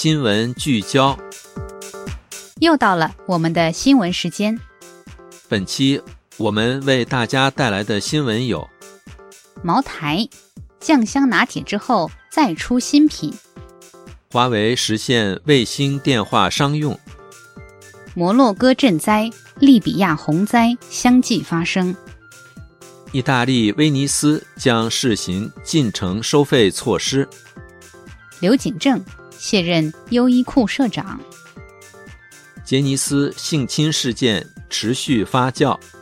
新闻聚焦。 又到了我们的新闻时间。 本期我们为大家带来的新闻有： 茅台酱香拿铁之后再出新品， 华为实现卫星电话商用， 摩洛哥震灾、利比亚洪灾相继发生， 意大利威尼斯将试行进城收费措施， 刘景正卸任优衣库社长， 杰尼斯性侵事件持续发酵，